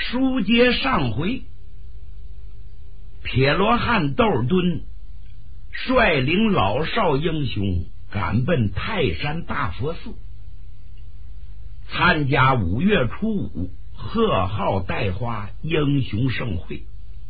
书接上回，铁罗汉窦尔敦率领老少英雄赶奔泰山大佛寺，参加5月初5贺号戴花英雄盛会。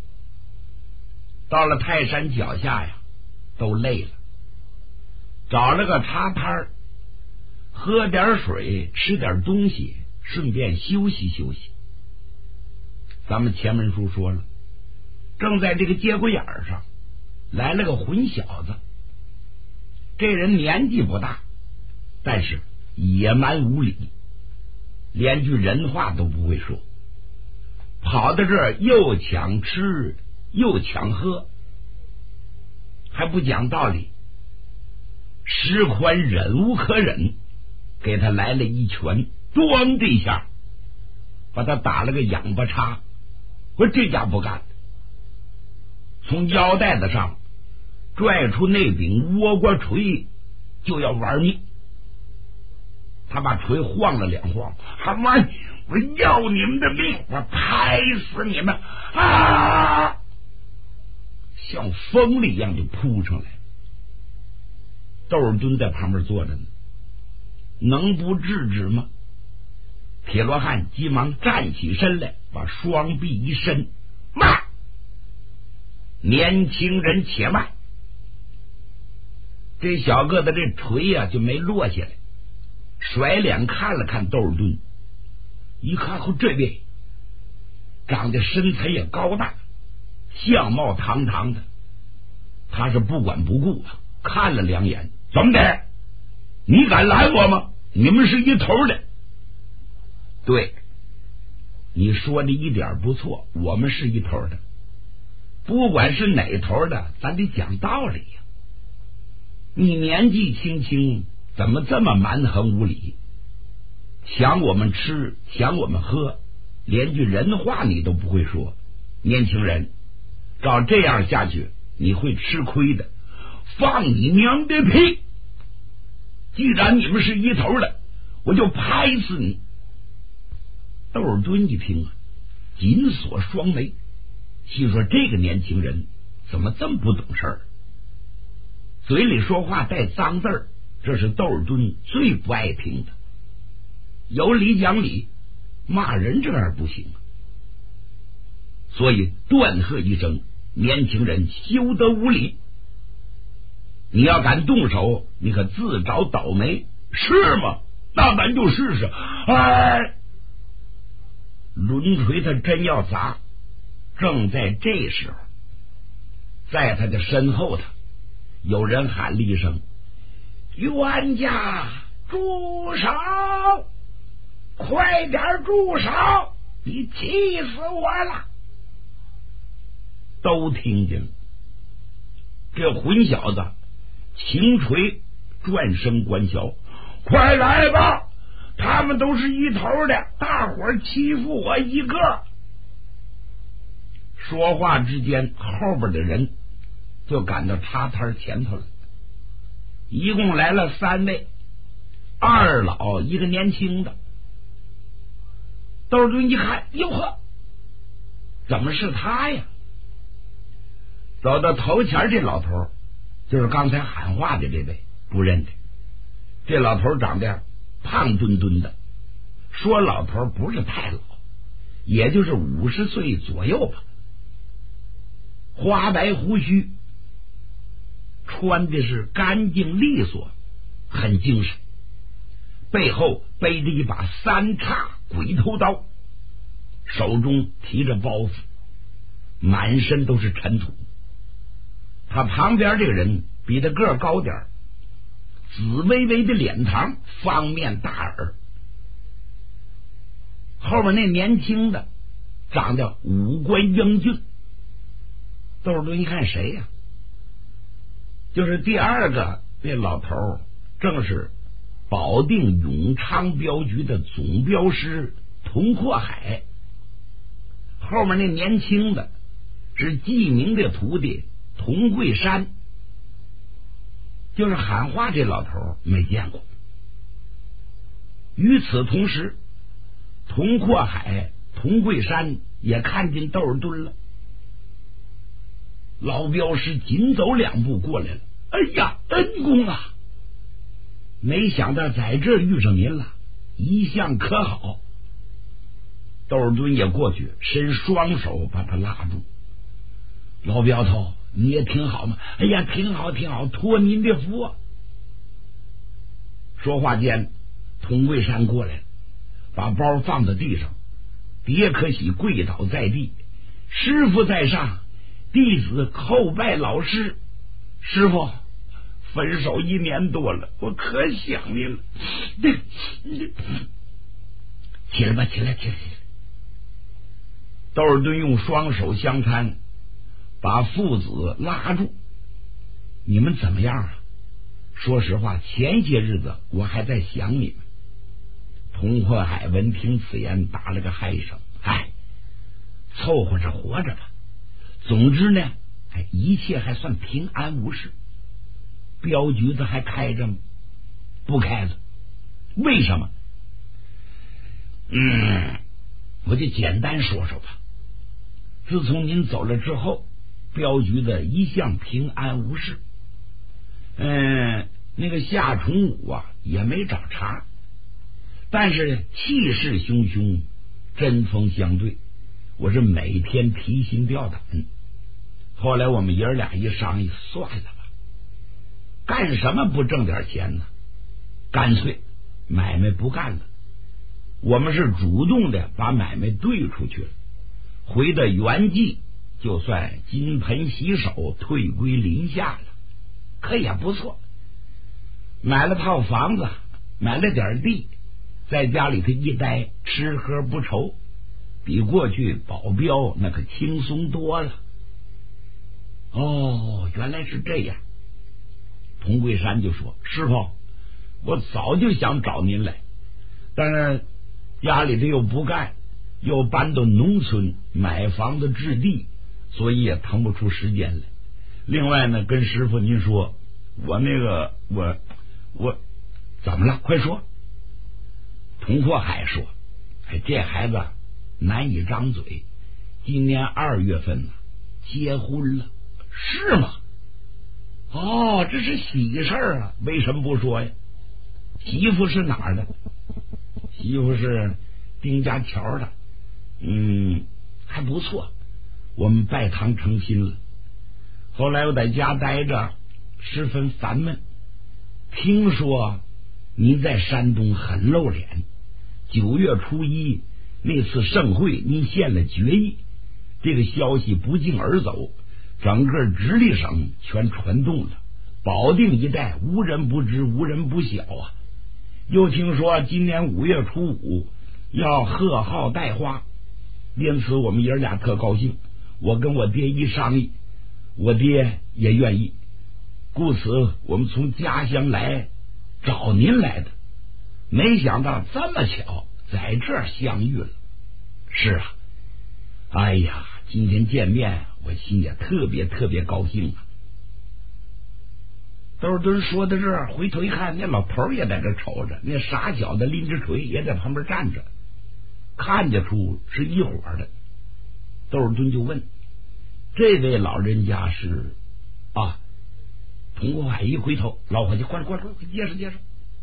到了泰山脚下呀，都累了，找了个茶摊喝点水，吃点东西，顺便休息休息。咱们前文书说了，正在这个节骨眼上来了个混小子。这人年纪不大，但是野蛮无理，连句人话都不会说，跑到这儿又抢吃又抢喝，还不讲道理。石宽忍无可忍，给他来了一拳，咣的一下把他打了个仰巴叉。我这家不干，从腰带子上拽出那柄倭瓜锤，就要玩命。他把锤晃了2晃，好吗？我要你们的命，我拍死你们啊！像风里一样就扑上来。窦尔敦在旁边坐着呢，能不制止吗？铁罗汉急忙站起身来，把双臂一伸，慢！年轻人且慢！这小个子这锤呀就没落下来，甩脸看了看窦尔敦，一看后这位长得身材也高大，相貌堂堂的，他是不管不顾啊，看了2眼，怎么的？你敢拦我吗？你们是一头的。对，你说的一点不错，我们是一头的，不管是哪头的，咱得讲道理呀。你年纪轻轻，怎么这么蛮横无理？抢我们吃，抢我们喝，连句人话你都不会说。年轻人，照这样下去，你会吃亏的。放你娘的屁！既然你们是一头的，我就拍死你！窦尔敦一听啊，紧锁双眉，心说这个年轻人怎么这么不懂事儿，嘴里说话带脏字儿，这是窦尔敦最不爱听的。有理讲理，骂人这样不行，所以断喝一声：年轻人休得无礼！你要敢动手，你可自找倒霉，是吗？那咱就试试。哎，抡锤他真要砸。正在这时候，在他的身后头有人喊了一声：冤家住手！快点住手！你气死我了！都听见了。这混小子轻锤转身关桥，快来吧！他们都是一头的，大伙儿欺负我一个。说话之间，后边的人就赶到茶摊前头了。一共来了3位，2老一个年轻的。窦尔敦一看，哟呵，怎么是他呀？走到头前，这老头就是刚才喊话的这位，不认得。这老头长得胖墩墩的，说老头不是太老，也就是50岁左右吧。花白胡须，穿的是干净利索，很精神，背后背着一把3叉鬼头刀，手中提着包袱，满身都是尘土。他旁边这个人比他个儿高点，紫微微的脸庞，方面大耳。后面那年轻的长得五官英俊。窦尔敦一看谁呀？就是第2个那老头，正是保定永昌镖局的总镖师童阔海。后面那年轻的是纪明的徒弟童桂山，就是喊话这老头没见过。与此同时，童阔海、童桂山也看见窦尔敦了。老镖师紧走2步过来了，哎呀，恩公啊！没想到在这儿遇上您了，一向可好？窦尔敦也过去，伸双手把他拉住。老镖头，你也挺好嘛？哎呀，挺好挺好，托您的福啊！说话间，童桂山过来了，把包放在地上，迭可喜跪倒在地，师傅在上，弟子叩拜老师。师傅，分手1年多了，我可想您了。起来吧，起来，起来！窦尔敦用双手相搀，把父子拉住。你们怎么样啊？说实话，前些日子我还在想你们。童阔海闻听此言，打了个嗨声，凑合着活着吧。总之呢，一切还算平安无事。镖局子还开着吗？不开了。为什么？我就简单说说吧。自从您走了之后，镖局子一向平安无事。那个夏崇武啊也没找茬，但是气势汹汹，针锋相对，我是每天提心吊胆。后来我们爷俩一商议，算了吧，干什么不挣点钱呢？干脆买卖不干了。我们是主动的把买卖兑出去了，回到原计，就算金盆洗手，退归林下了。可也不错，买了套房子，买了点地，在家里头一待，吃喝不愁，比过去保镖那可轻松多了。哦，原来是这样。童桂山就说：“师傅，我早就想找您来，但是家里头又不干，又搬到农村买房子置地，所以也腾不出时间来。另外呢，跟师傅您说，我怎么了？快说。”童阔海说：“这孩子难以张嘴，今年2月份呢，结婚了。”是吗？哦，这是喜事啊，为什么不说呀？媳妇是哪儿的？媳妇是丁家桥的。还不错，我们拜堂成亲了。后来我在家待着，十分烦闷。听说您在山东很露脸，9月初1那次盛会，您献了决议，这个消息不胫而走，整个直隶省全传动了，保定一带无人不知，无人不晓啊。又听说今年5月初5要贺号带花，因此我们爷俩特高兴。我跟我爹一商议，我爹也愿意，故此我们从家乡来找您来的。没想到这么巧，在这儿相遇了。是啊，哎呀，今天见面，我心也特别高兴啊。窦尔敦说到这儿，回头一看，那老头也在这瞅着，那傻小子拎着锤也在旁边站着，看得出是一伙的。窦尔敦就问：“这位老人家是？”童阔海一回头，老伙计，快介绍。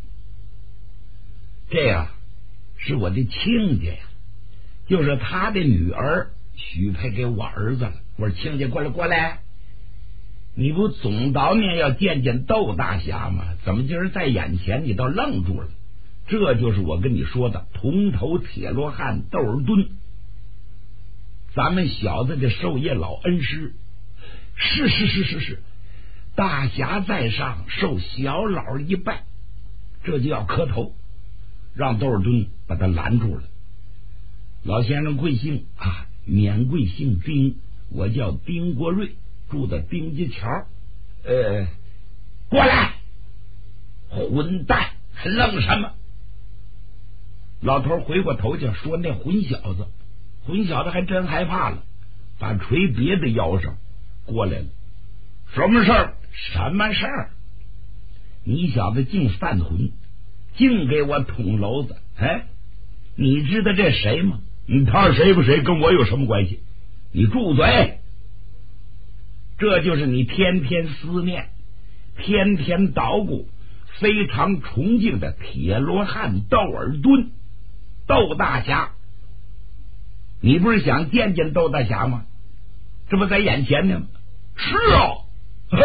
这呀，是我的亲家呀，就是他的女儿许配给我儿子了。我说：“亲家，过来，你不总悼念要见窦大侠吗？怎么今儿在眼前你倒愣住了？这就是我跟你说的铜头铁罗汉窦尔敦，咱们小子的授业老恩师。是，大侠在上，受小老一拜。”这就要磕头，让窦尔敦把他拦住了。老先生贵姓啊？免贵姓丁，我叫丁国瑞，住在丁家桥。过来！混蛋，还愣什么？老头回过头去说：“那混小子还真害怕了，把锤别在腰上过来了。什么事儿？你小子净犯浑，净给我捅娄子！你知道这谁吗？ 他谁不谁跟我有什么关系？你住嘴！这就是你天天思念、天天捣鼓、非常崇敬的铁罗汉窦尔敦，窦大侠。你不是想见见窦大侠吗？这不在眼前呢吗？是啊。哎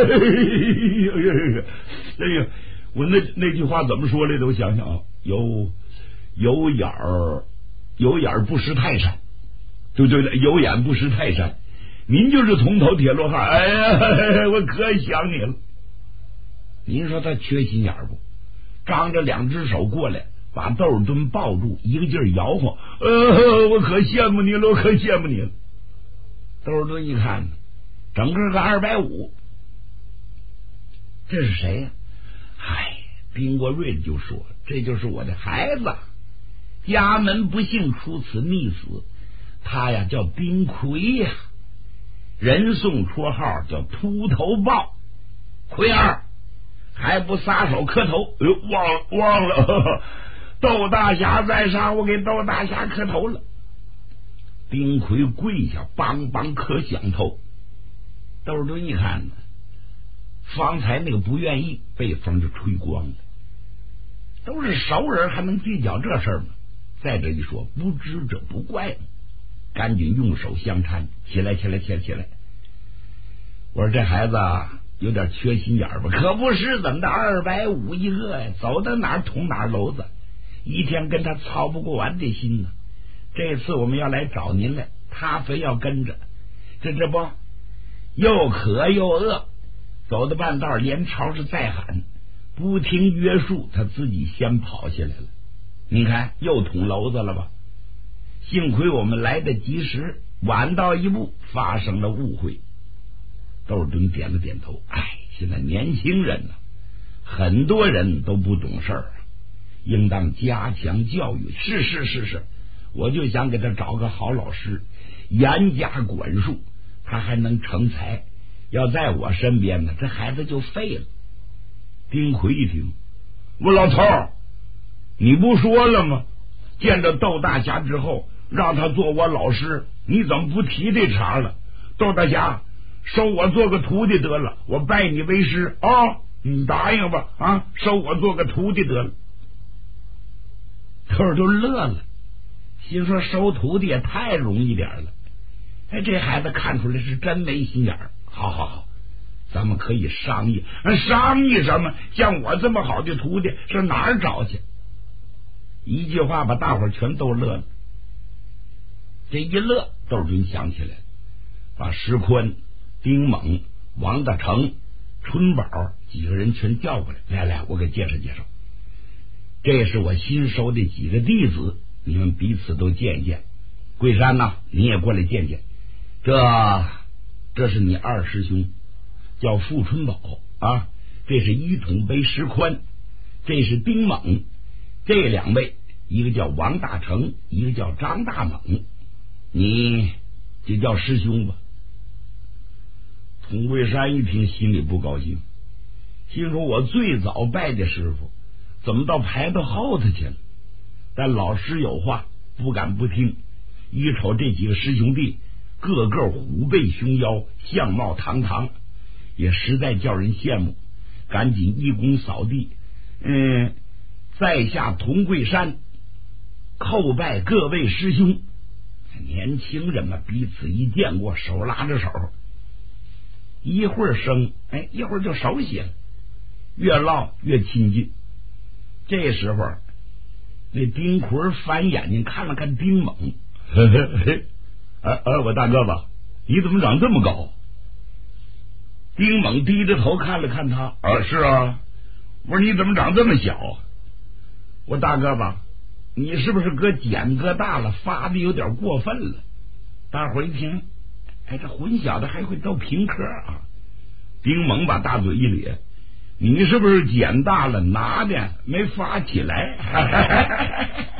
呀，我那句话怎么说来的？我想想啊，有眼儿不识泰山。对，有眼不识泰山。您就是铜头铁罗汉。哎呀，我可想你了。您说他缺心眼不？张着两只手过来，把窦尔敦抱住，一个劲儿摇晃。我可羡慕你了，我可羡慕你了。窦尔敦一看，整个个250，这是谁呀？丁国瑞就说：“这就是我的孩子，家门不幸，出此逆死。他呀叫丁魁呀，人送绰号叫秃头豹。魁儿还不撒手磕头？忘了，窦大侠在上，我给窦大侠磕头了。”丁魁跪下，梆梆磕响头。窦尔敦一看呢，方才那个不愿意被风就吹光了。都是熟人，还能计较这事儿吗？再者一说，不知者不怪，赶紧用手相搀，起来。我说这孩子有点缺心眼吧？可不是，怎么的250一个呀？走到哪儿捅哪儿篓子，一天跟他操不过完的心呢。这次我们要来找您来，他非要跟着，这不又渴又饿，走到半道连吵是再喊，不听约束，他自己先跑下来了。你看又捅篓子了吧？幸亏我们来得及时，晚到一步发生了误会。窦尔敦点了点头。现在年轻人呢，很多人都不懂事儿，应当加强教育。是，我就想给他找个好老师，严加管束，他还能成才。要在我身边呢，这孩子就废了。丁魁一听，我老头儿，你不说了吗？见着窦大侠之后，让他做我老师，你怎么不提这茬了？窦大侠，收我做个徒弟得了，我拜你为师啊！你答应吧，收我做个徒弟得了。窦尔敦乐了，心说收徒弟也太容易点了。这孩子看出来是真没心眼儿。好，咱们可以商议。商议什么？像我这么好的徒弟是哪儿找去？一句话把大伙儿全都乐了。这一乐，窦尔敦想起来，把石宽、丁猛、王大成、春宝几个人全叫过来。来，我给介绍介绍，这是我新收的几个弟子，你们彼此都见一见。桂山呐，你也过来见见。这是你二师兄，叫傅春宝啊。这是一统杯石宽，这是丁猛。这两位，一个叫王大成，一个叫张大猛，你就叫师兄吧。童桂山一听，心里不高兴，心说我最早拜的师傅怎么到排到后头去了？但老师有话，不敢不听。一瞅这几个师兄弟，个个虎背熊腰，相貌堂堂，也实在叫人羡慕。赶紧一躬扫地，在下童桂山叩拜各位师兄。年轻人嘛，彼此一见过，手拉着手，一会儿生，一会儿就熟悉了，越唠越亲近。这时候，那丁魁翻眼睛看了看丁猛，我大哥吧，你怎么长这么高？丁猛低着头看了看他，是啊。我说你怎么长这么小？我大哥吧，你是不是搁减搁大了，发的有点过分了？大伙一听，这混小子还会逗评科啊！丁猛把大嘴一咧，你是不是减大了，拿的没发起来？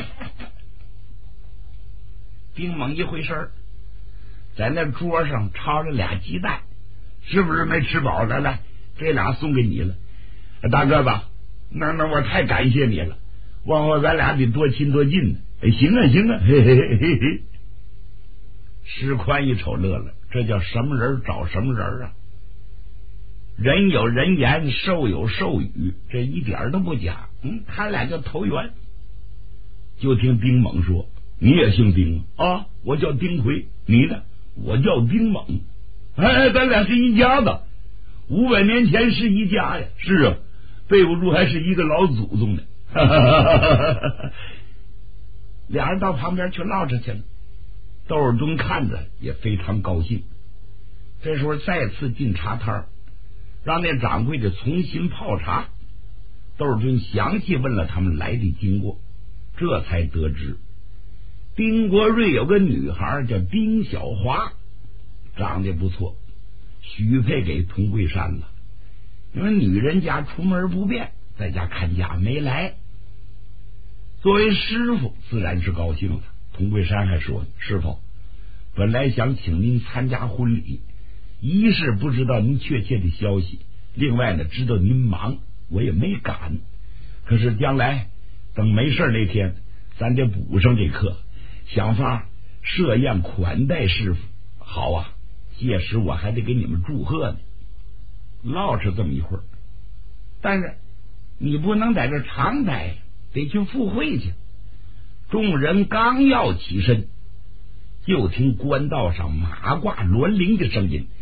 丁猛一回身，在那桌上抄着俩鸡蛋，是不是没吃饱？来，这俩送给你了，大哥吧，那我太感谢你了。往后咱俩得多亲多近呢。 行啊行啊，嘿嘿嘿嘿嘿。石宽一瞅乐了，这叫什么人找什么人啊？人有人言，兽有兽语，这一点都不假。他俩就投缘。就听丁猛说：“你也姓丁啊？我叫丁奎，你呢？我叫丁猛。哎，咱俩是一家子，500年前是一家呀。是啊，背不住还是一个老祖宗呢。”俩人到旁边去唠着去了。窦尔敦看着也非常高兴。这时候再次进茶摊，让那掌柜的重新泡茶。窦尔敦详细问了他们来的经过，这才得知丁国瑞有个女孩叫丁小华，长得不错，许配给童桂山了。因为女人家出门不便，在家看家没来。作为师傅自然是高兴了。童桂山还说：“师傅，本来想请您参加婚礼，一是不知道您确切的消息，另外呢，知道您忙，我也没赶。可是将来等没事那天，咱得补上这课，想法设宴款待师傅。好啊，届时我还得给你们祝贺呢。”唠是这么一会儿，但是你不能在这常待，得去赴会去。众人刚要起身，就听官道上马挂銮铃的声音，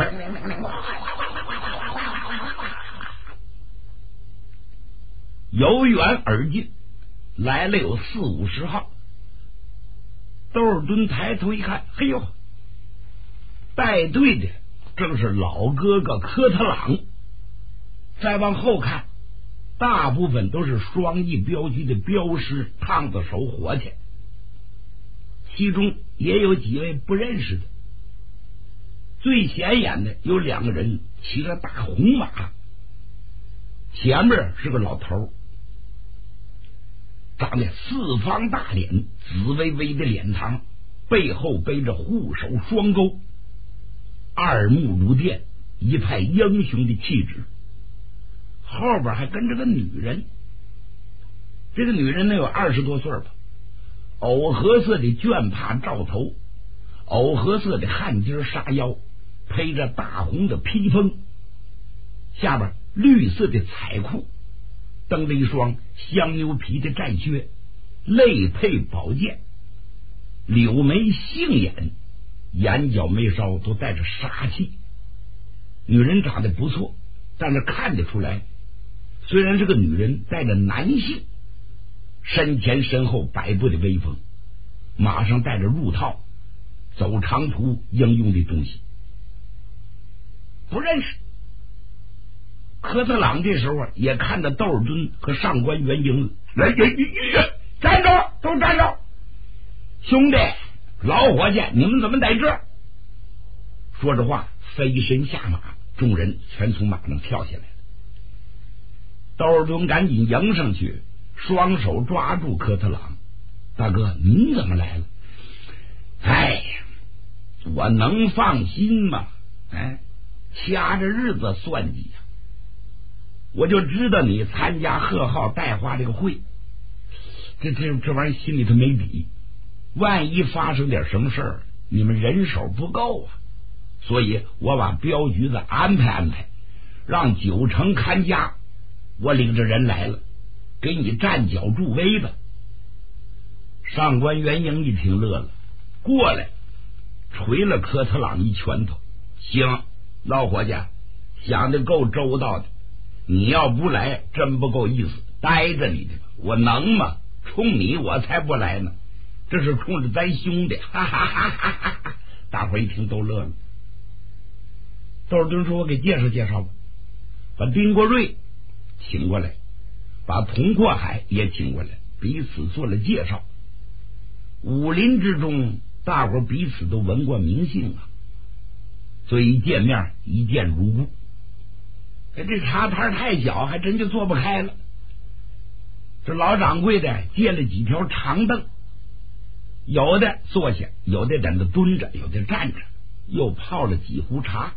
由远而近，来了有40-50号。窦尔敦抬头一看，嘿呦，带队的正是老哥哥科特朗。再往后看，大部分都是双翼镖局的镖师、烫子手、伙计，其中也有几位不认识的。最显眼的有2个人骑着大红马，前面是个老头，长得四方大脸，紫微微的脸庞，背后背着护手双钩，二目如电，一派英雄的气质。后边还跟着个女人，这个女人能有20多岁吧，藕荷色的绢帕罩头，藕荷色的汗巾纱腰，披着大红的披风，下边绿色的彩裤，蹬了一双香牛皮的战靴，肋配宝剑，柳眉杏眼，眼角眉梢都带着杀气。女人长得不错，但是看得出来，虽然这个女人带着男性身前身后摆布的威风，马上带着入套，走长途应用的东西。不认识。科特朗这时候也看到窦尔敦和上官元英了，来，站着，都站着！兄弟，老伙计，你们怎么在这？说着话，飞身下马，众人全从马上跳下来了。窦尔敦赶紧迎上去，双手抓住科特朗：“大哥，您怎么来了？”“哎呀，我能放心吗？掐着日子算计呀，我就知道你参加贺浩带话这个会，这玩意儿心里头没底，万一发生点什么事儿，你们人手不够啊，所以我把镖局子安排安排，让9成看家，我领着人来了，给你站脚助威吧。”上官元英一听乐了，过来捶了科特朗一拳头：“行，老伙计，想的够周到的，你要不来真不够意思，待着你的我能吗？冲你我才不来呢，这是冲着咱兄弟！”哈哈哈哈哈哈！大伙一听都乐了。窦尔敦说：“我给介绍介绍吧。”把丁国瑞请过来，把童阔海也请过来，彼此做了介绍。武林之中，大伙彼此都闻过名姓啊，所以一见面一见如故。这茶摊太小，还真就坐不开了。这老掌柜的借了几条长凳，有的坐下，有的在那蹲着，有的站着，又泡了几壶茶。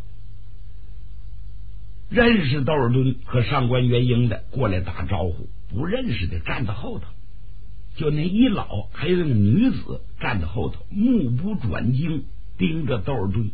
认识窦尔敦和上官元英的过来打招呼，不认识的站在后头。 就那一老还有那个女子站在后头，目不转睛盯着窦尔敦。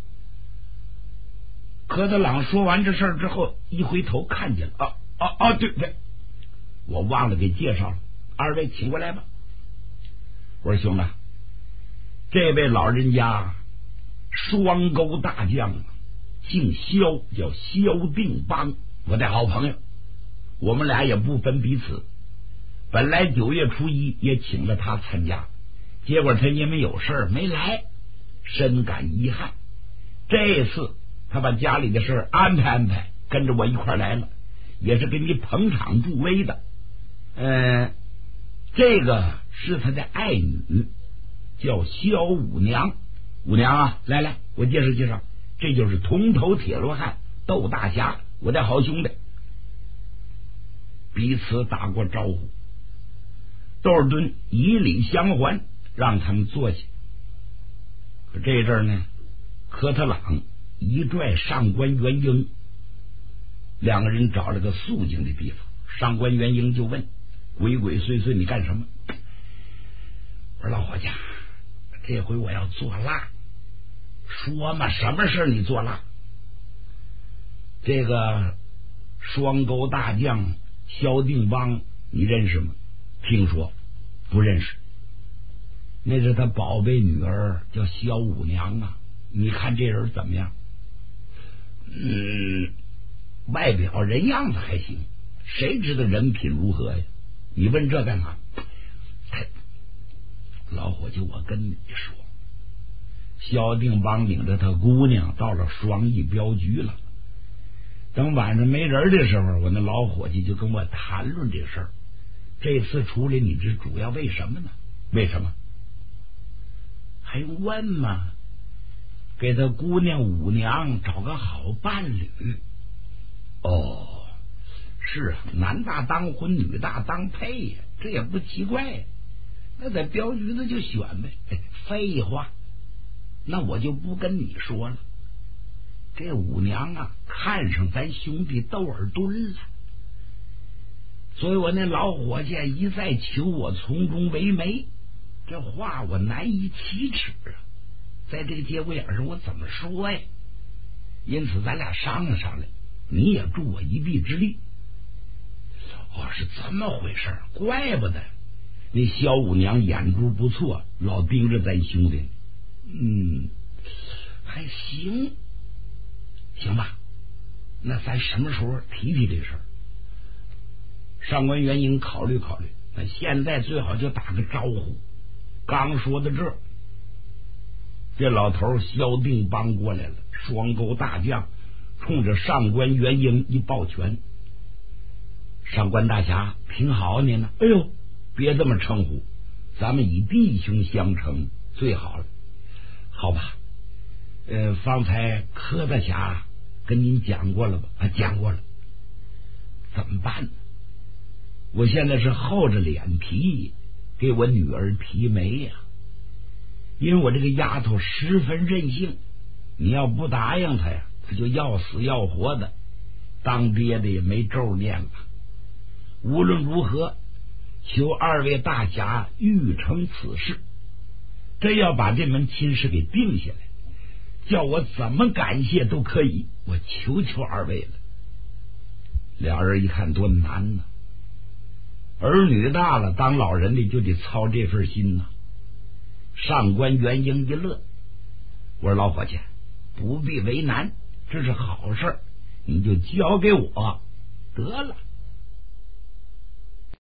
柯德朗说完这事儿之后，一回头看见了，对，我忘了给介绍了，二位请过来吧。我说兄弟，这位老人家双钩大将姓萧，叫萧定邦，我的好朋友，我们俩也不分彼此。本来9月初1也请了他参加，结果他因为有事没来，深感遗憾。这次他把家里的事安排，跟着我一块来了，也是给你捧场助威的。这个是他的爱女，叫萧五娘。五娘啊，来，我介绍，这就是铜头铁罗汉窦大侠，我的好兄弟。彼此打过招呼，窦尔敦以礼相还，让他们坐下。可这阵儿呢，科特朗一拽上官元英，两个人找了个肃静的地方。上官元英就问：鬼祟你干什么？我说老伙计，这回我要做蜡。说嘛，什么事你做蜡？这个双钩大将萧定邦你认识吗？听说不认识。那是他宝贝女儿，叫萧五娘啊。你看这人怎么样？外表人样子还行，谁知道人品如何呀？你问这干嘛？老伙计，我跟你说，萧定邦领着他姑娘到了双翼镖局了。等晚上没人的时候，我那老伙计就跟我谈论这事儿。这次处理你这主要为什么呢？为什么？还用问吗？给他姑娘五娘找个好伴侣。是啊，男大当婚，女大当配呀，这也不奇怪。那在镖局子就选呗。废话，那我就不跟你说了。这五娘啊，看上咱兄弟窦尔敦了，所以我那老伙计一再求我从中为媒，这话我难以启齿啊，在这个节骨眼上我怎么说呀？因此咱俩商量商量，你也助我一臂之力。是这么回事，怪不得那萧五娘眼珠不错，老盯着咱兄弟。还行吧，那咱什么时候提这事儿？上官元英考虑考虑，那现在最好就打个招呼。刚说到这老头萧定邦过来了，双钩大将冲着上官元英一抱拳：上官大侠挺好您呢。哎呦，别这么称呼，咱们以弟兄相称最好了。好吧，方才柯大侠跟您讲过了吧？讲过了。怎么办呢？我现在是厚着脸皮给我女儿提媒呀，因为我这个丫头十分任性，你要不答应她呀，她就要死要活的，当爹的也没咒念了。无论如何，求二位大侠预成此事，真要把这门亲事给定下来，叫我怎么感谢都可以，我求求二位了。俩人一看多难呢，儿女大了，当老人的就得操这份心呐。上官元英一乐，我说老伙计，不必为难，这是好事，你就交给我得了。